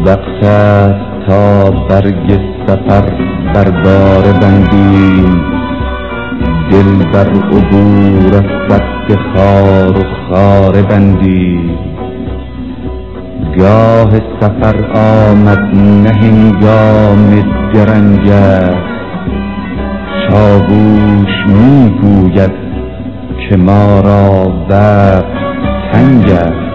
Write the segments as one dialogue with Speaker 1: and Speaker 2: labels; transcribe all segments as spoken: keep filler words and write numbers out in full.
Speaker 1: وقت است تا برگ سفر بر بار بندیم، دل بر عبور از سد خار و خاره بندیم. گاه سفر آمد نه هنگام درنگ است، چاووش می گوید که ما را وقت تنگ است.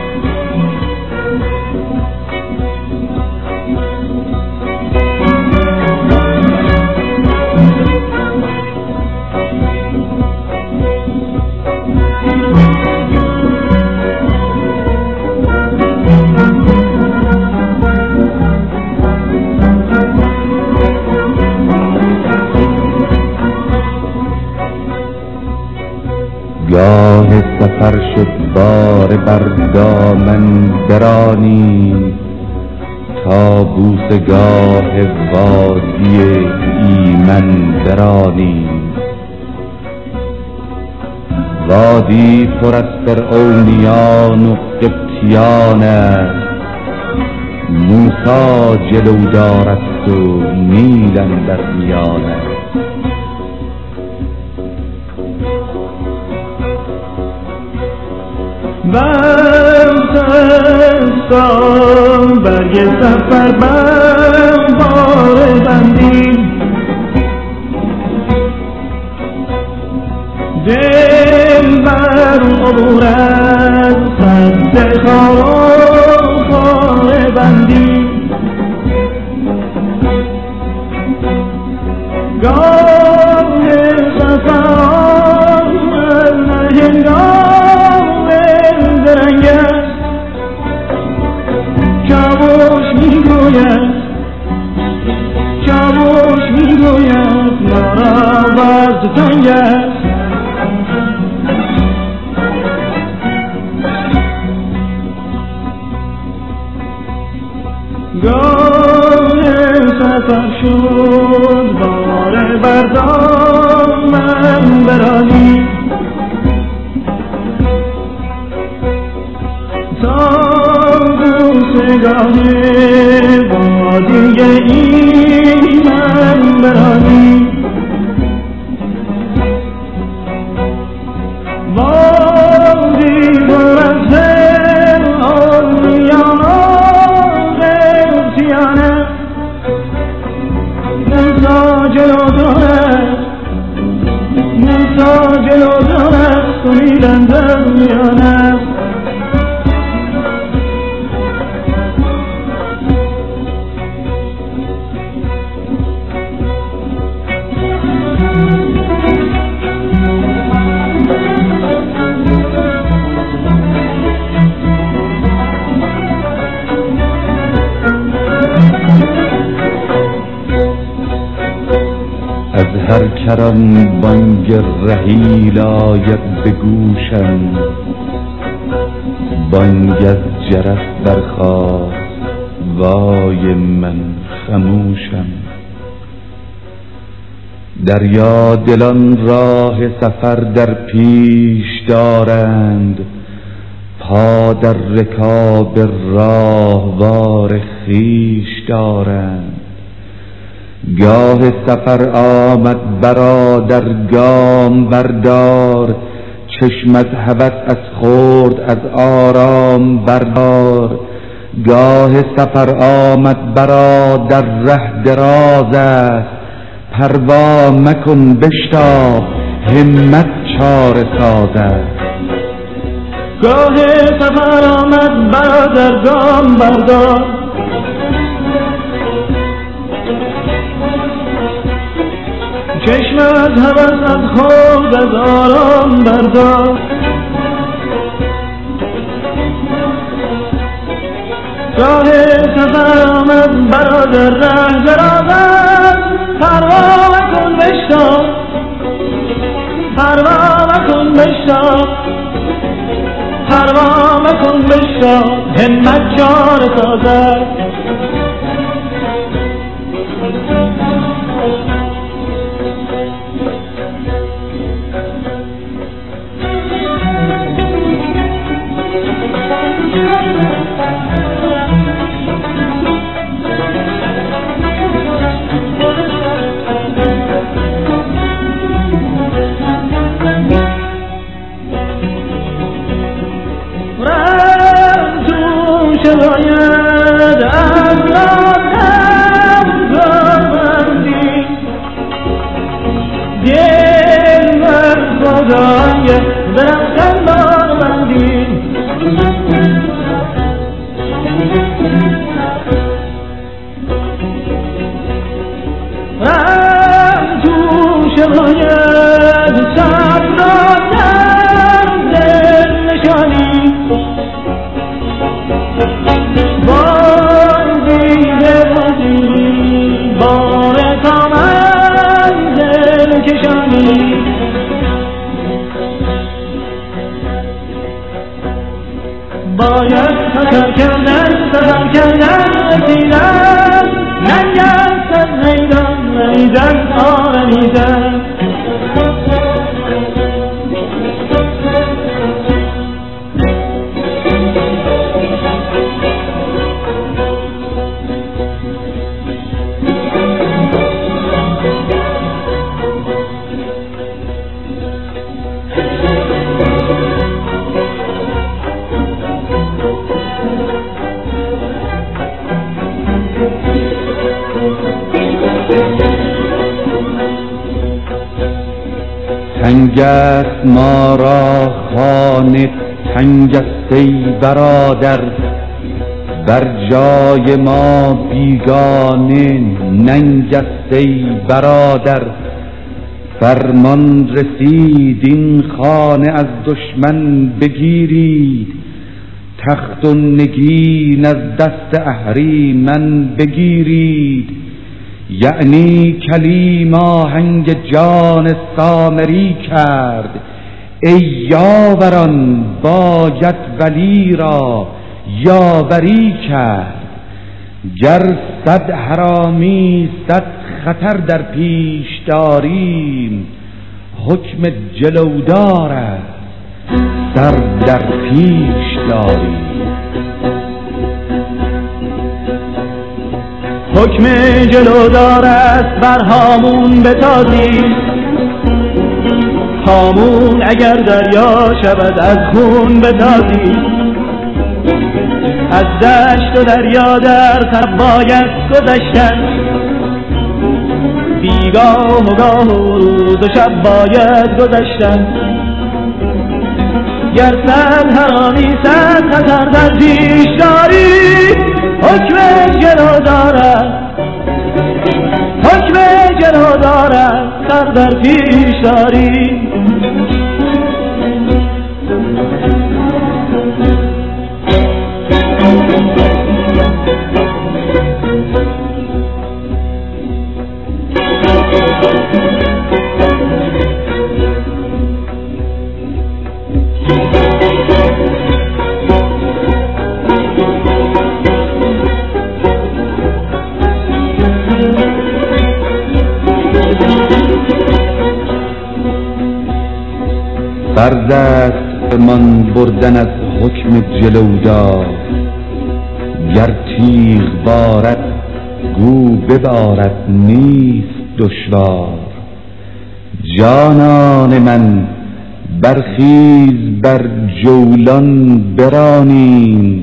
Speaker 1: گاه سفر شد بار بر دامن برانی، تا بوسگاه وادی ایمن برانی. وادی پر از فرعونیان و قبطیان است، موسی جلودار است و نیل اندر میان است.
Speaker 2: برسستان برگ سفر بر بار بندیم، دل بر عبور از سد خار و خاره بندیم. گاه سفر آمد نه هنگام درنگ است، چاووش میگوید چاووش میگوید ما را وقت تنگ است. گاه سفر شد بار بر دامن برانی، بوسگاه وادی ایمن برانی. وادی پر از فرعونیان و قبطیان است، موسی جلودار است موسی جلودار است و نیل اندر میان است.
Speaker 1: از هر کران بانگ رحیل آید به گوشم، بانگ از جرس برخاست وای من خموشم. دریا دلان راه سفر در پیش دارند، پا در رکاب راهوار خویش دارند. گاه سفر آمد برادر گام بردار، چشمت هوس از خورد از آرام بردار. گاه سفر آمد برادر ره دراز است، پروا مکن بشتاب همت چاره ساز است.
Speaker 2: گاه سفر آمد برادر گام بردار، چشم از هوس از خود از آرام بردار. گاه سفر آمد برادر ره دراز است، پروا مکن بشتاب پروا مکن بشتاب پروا مکن بشتاب همت چاره ساز است. که باید از راتم بردی دل بر خدای درختن بار بندی رم توش باید سب راتم دل نشانی بازی بازی بار تا منزل کشانی باید سفر کردن سفر کردن رسیدن ننگست از میدان میدان آرمیدن
Speaker 1: تنگ است ما را خانه تنگ است ای برادر بر جای ما بیگانه ننگ است ای برادر فرمان رسید این خانه از دشمن بگیرید تخت و نگین از دست اهریمن بگیرید یعنی کلیم آهنگ جان سامری کرد ای یاوران باید ولی را یاوری کرد گر صد حرامی صد خطر در پیش داریم حکم جلودار است سر در پیش داریم
Speaker 2: حکم جلودار است بر هامون بتازی هامون اگر دریا شود از خون بتازی از دشت و دریا در سر باید گذشتن بیگاه و گاه و روز و شب باید گذشتن گر صد حرامی صد خطر در پیش داری حکم جلودار است حکم جلودار است سر در پیش داری
Speaker 1: فرض است من بردن از حکم جلودار گر تیغ بارد گو ببارد نیست دشوار جانان من برخیز بر جولان برانیم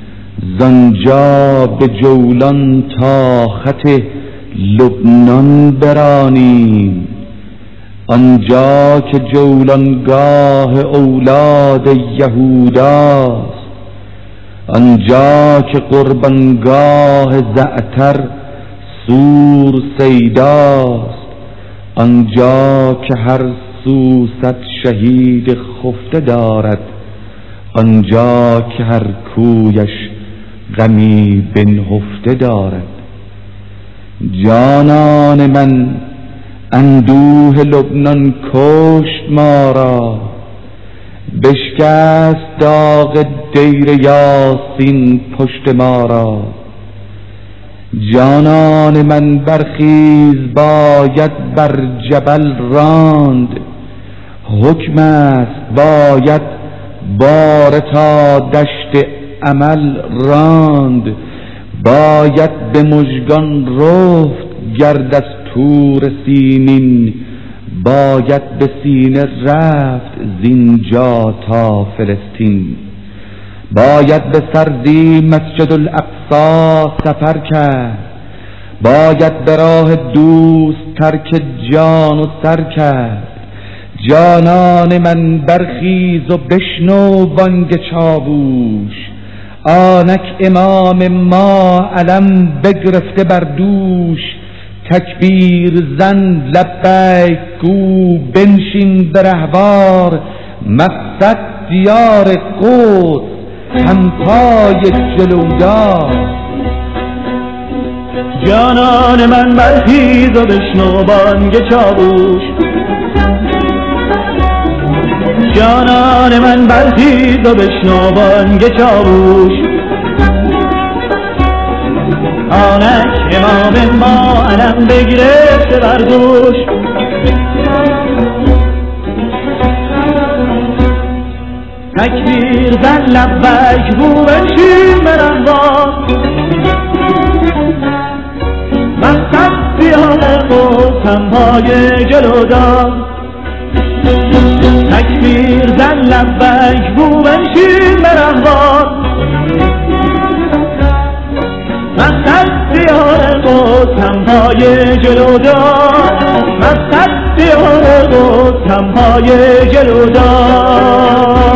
Speaker 1: زنجا به جولان تا خط لبنان برانیم آنجا که جولانگاه اولاد یهوداست آنجا که قربانگاه زعتر سور سیداست آنجا که هر سو صد شهید خفته دارد آنجا که هر کویش غمی بنهفته دارد جانان من اندوه لبنان کشت ما را بشکست داغ دیر یاسین پشت ما را جانان من برخیز باید بر جبل راند حکم است باید بار تا دشت عمل راند باید به مژگان رفت گرد از تور سینین باید به سینه رفت زینجا تا فلسطین باید به سردی مسجد الاقصی سفر کرد، باید به راه دوست ترک جان و سر کرد. جانان من برخیز و بشنو بانگ چاووش، آنک امام ما علم بگرفته بر دوش. تکبیر زن لبیک گو بنشین به رهوار، مقصد دیار قدس همتای جلودار.
Speaker 2: جانان من برخیز و بشنو بانگ چاووش، جانان من برخیز و بشنو بانگ چاووش. آنک امام ما علم بگرفته بر دوش. تکبیر زن لبیک گو بنشین به رهوار، مقصد دیار قدس همتای جلودار. تکبیر زن لبیک گو بنشین به رهوار، مقصد دیار قدس همتای جلودار. مقصد دیار قدس همتای جلودار.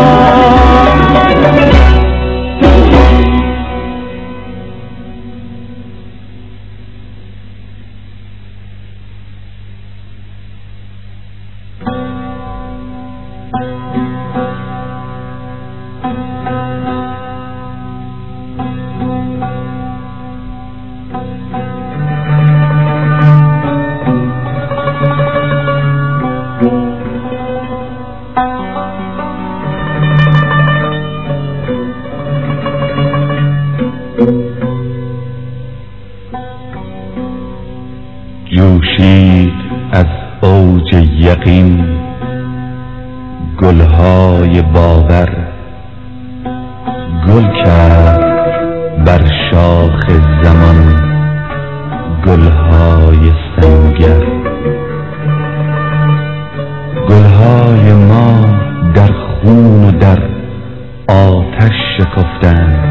Speaker 1: جوشید از اوج یقین گلهای باور، گل کرد بر شاخ زمان گلهای سنگر. گلهای ما در خون و در آتش شکفتند،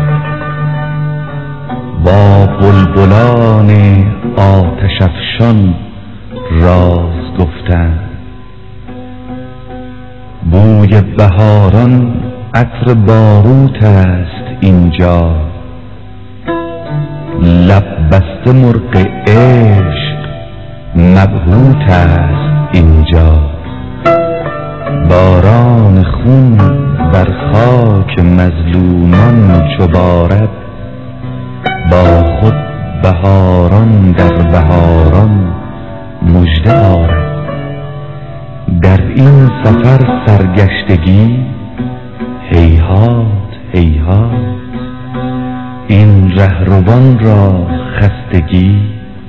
Speaker 1: با بلبلان آتش افشان راز گفتند. بوی بهاران عطر باروت است اینجا، لب بسته مرغ عشق مبهوت است اینجا. باران خون بر خاک مظلومان چو بارد، با خود بهاران در بهاران مژده آرد. در این سفر سرگشتگی هیهات هیهات، این رهروان را خستگی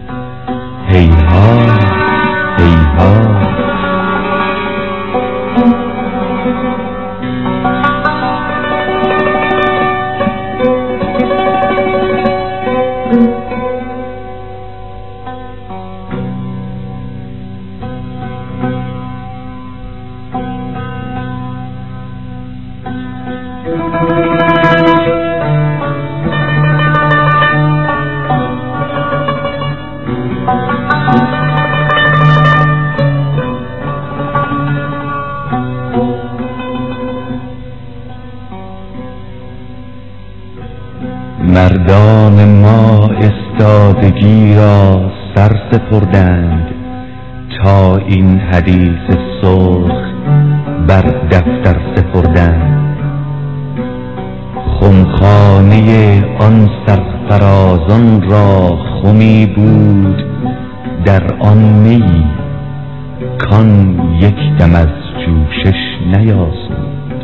Speaker 1: هیهات هیهات. مردان ما استادگی را سر سپردند، تا این حدیث سرخ بر دفتر سپردند. خمخانه آن سرفرازان را خمی بود در آن می، کان یک دم از جوشش نیاسود.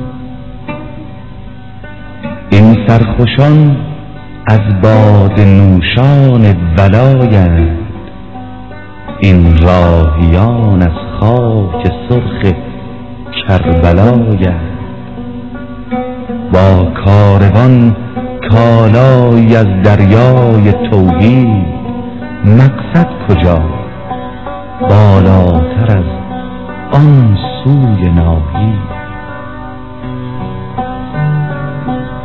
Speaker 1: این سرخوشان از باد نوشان بلایند، این راهیان از خاک سرخ کربلایند. با کاروان کالایی از دریای توحید، مقصد کجا بالاتر از آن سوی ناهید.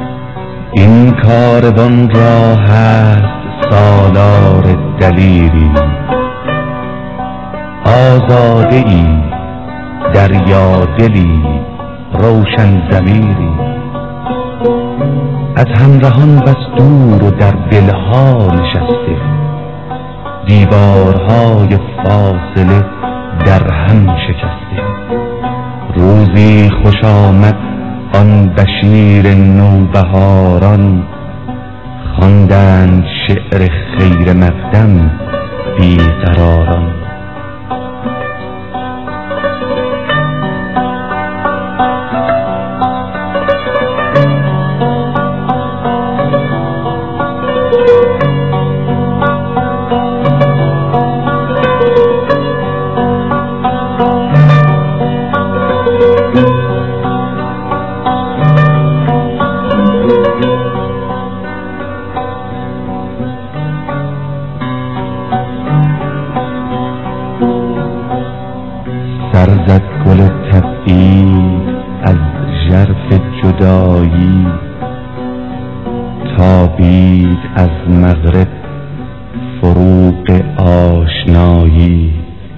Speaker 1: این کاروان را هست سالار دلیری، آزاده ای دریا دلی روشن ضمیری، از همراهان بس دور و در دلها نشسته، دیوارهای فاصله در هم شکسته. روزی خوش آمد آن بشیر نوبهاران، خواندند شعر خیر مقدم بیقراران. سر زد گل تبعید از ژرف جدایی، تابید از مغرب فروغ آشنایی.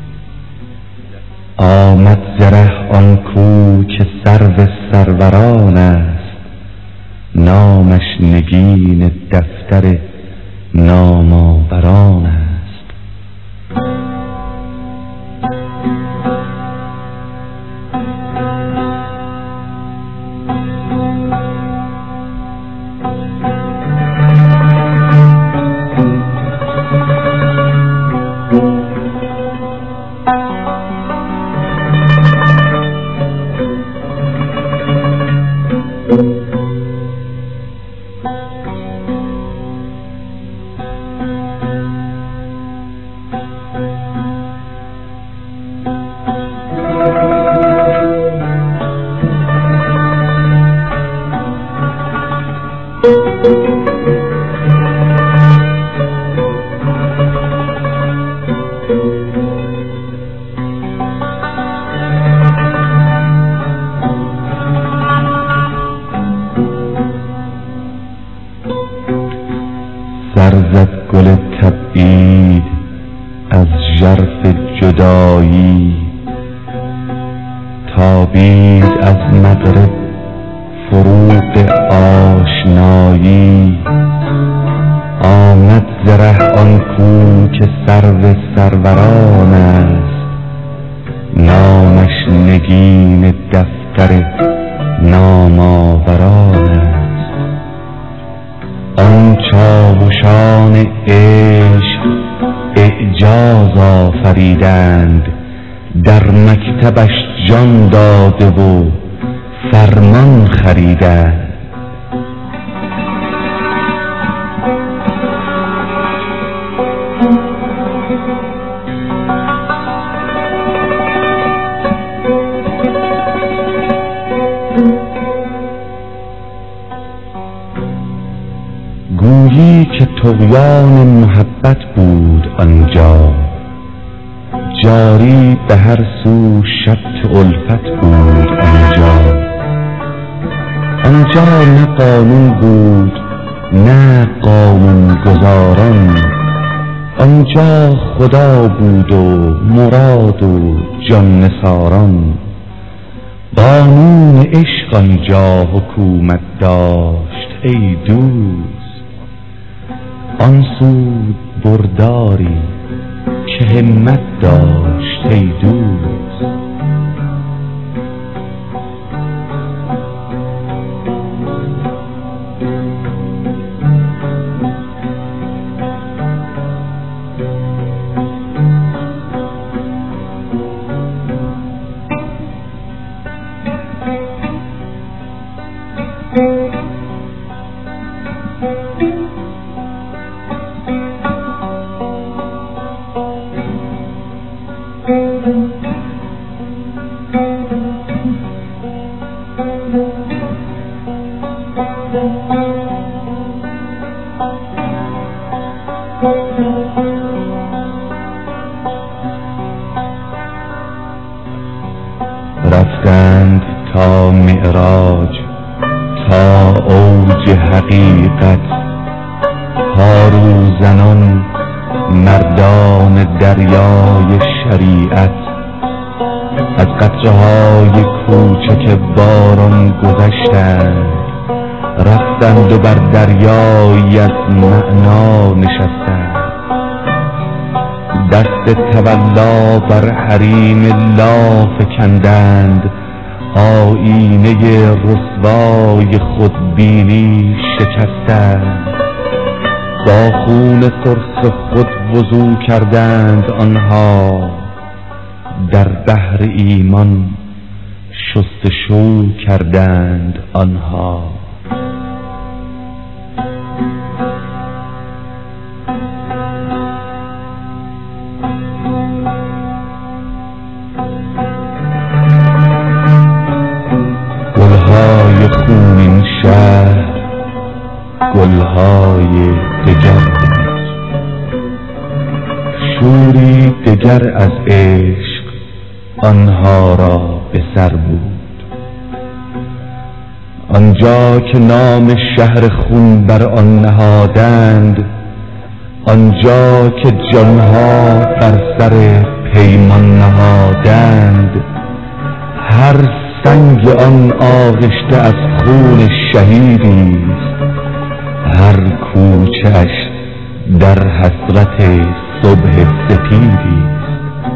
Speaker 1: آمد زره آن کو که سرو سروران است، نامش نگین دفتر نامآوران است. سر زد گل تبعید از ژرف جدایی، تابید از مغرب فروغ آشنایی. آمد زره آن کو که سرو سروران است، نامش نگین دفتر نامآوران است. آن چاوشان عشق اعجاز آفریدند، در مکتبش جان داده و فرمان خریدند. گویی که طغیان محبت بود آنجا، جاری به هر سو شط الفت بود آنجا. آنجا نه قانون بود نه قانون گزاران، آنجا خدا بود و مراد و جان نثاران. قانون عشق آنجا حکومت داشت ای دوست، آن سود برداری که همت داشت ای دوست. رفتند تا معراج تا اوج حقیقت پارو زنان مردان دریای شریعت از قطره های کوچک باران گذشتند، رفتند و بر دریایی از معنا نشستند. دست تولا بر حریم لا فکندند، آیینه رسوای خودبینی شکستند. با خون سرخ خود وضو کردند آنها، در بحر ایمان شستشو کردند آنها. گلهای خونین شهر گلهای دگر، شوری دگر از عشق آنها را به سر بود. آنجا که نام شهر خون بر آن نهادند، آنجا که جانها بر سر پیمان نهادند، هر سنگ آن آغشته از خون شهیدی است، هر کوچه‌اش در حسرت صبح سپیدی است.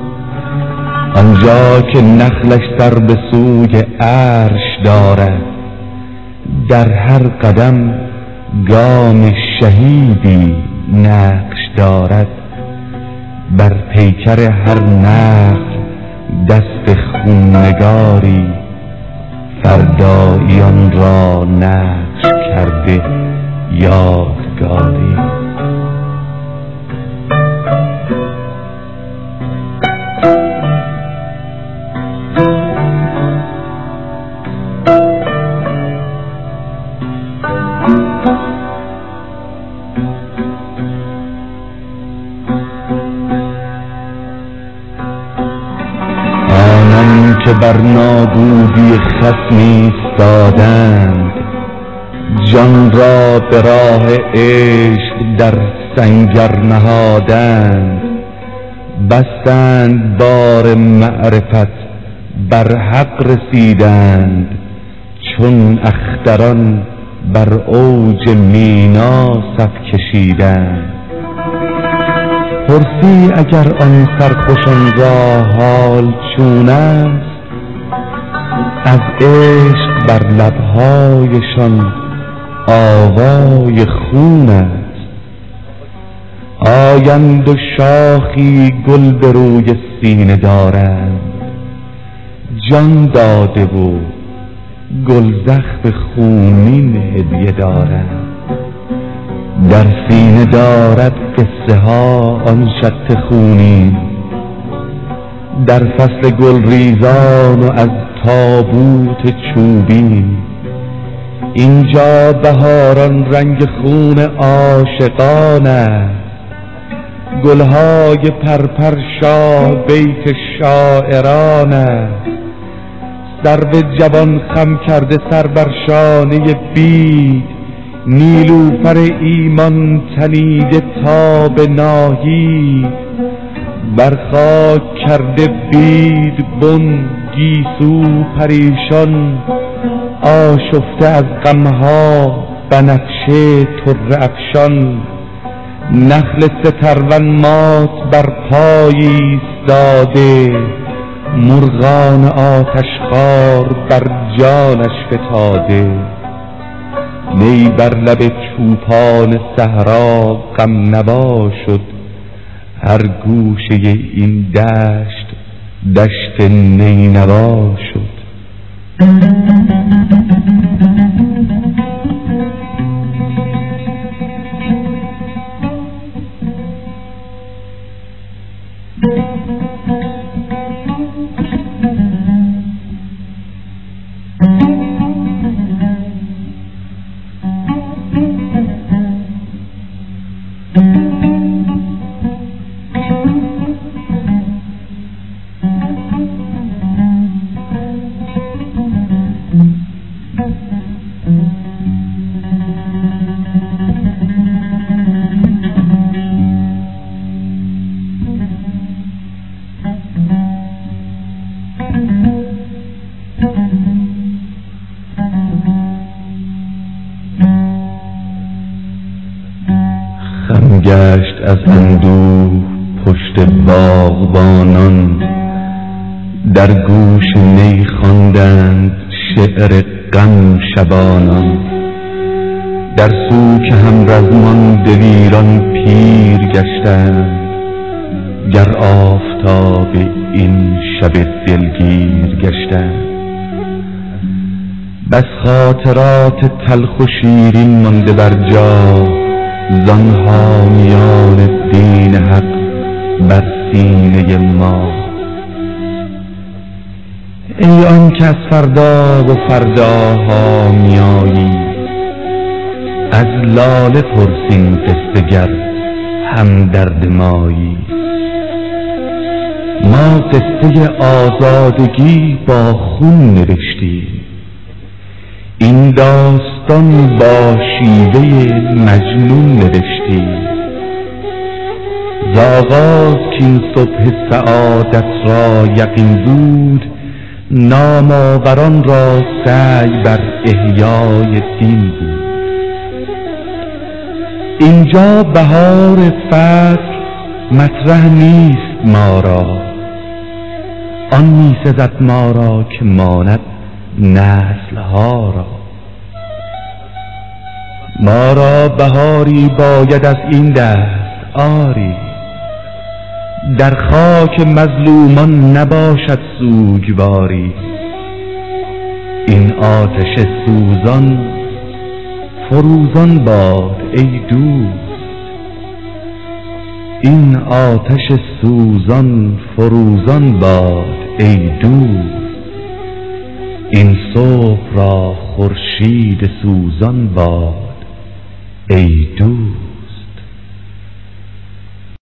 Speaker 1: آنجا که نخلش سر به سوی عرش دارد، در هر قدم گام شهیدی نقش دارد. بر پیکر هر نخل دست خوننگاری، فرداییان را نقش کرده یادگاری. آنان که بر نابودی خصم ایستادند، جان را به راه عشق در سنگر نهادند. بستند بار معرفت بر حق رسیدند، چون اختران بر اوج مینا صف کشیدند. پرسی اگر آن سرخوشان را حال چون است، از عشق بر لبهایشان آوای خون است. آیند و شاخی گل به روی سینه دارند، جان داده و گل زخم خونین هدیه دارند. در سینه دارد قصه ها آن شط خونین، در فصل گل ریزان و از تابوت چوبین. اینجا بهاران رنگ خون عاشقان است، گلهای پرپر شاه بیت شاعران است. سرو جوان خم کرده سر بر شانه بید، نیلوفر ایمان تنیده تا به ناهید. بر خاک کرده بید بن گیسو پریشان، آشفته از غمها بنفشه طره افشان. نخل سترون مات بر پای ایستاده، مرغان آتشخوار بر جانش فتاده. نی بر لب چوپان صحرا غم نوا شد، هر گوشه این دشت دشت نینوا شد. خم گشت از اندوه پشت باغبانان، در گوش نی خواندند شعر غم شبانان. در سوک هم رزمان دلیران پیر گشتند، گر آفتاب این شب دلگیر گشتند. بس خاطرات تلخ و شیرین مانده بر جا، زان حامیان دین حق بر سینه ما. ای آن که از فردا و فرداها میایی، از لاله پرسین قصه گر هم درد مایی. ما قصه آزادگی با خون نوشتیم، این داستان با شیوه مجنون نوشتیم. ز آغاز کاین صبح سعادت را یقین بود، نامآوران را سعی بر احیای دین بود. اینجا بهار فصل مطرح نیست ما را، آن می سزد ما را که ماند نسلها را. ما را بهاری باید از این دست آری، در خاک مظلومان نباشد سوگواری. این آتش سوزان فروزان باد ای دوست، این آتش سوزان فروزان باد ای دوست. این صبح را خورشید سوزان باد ای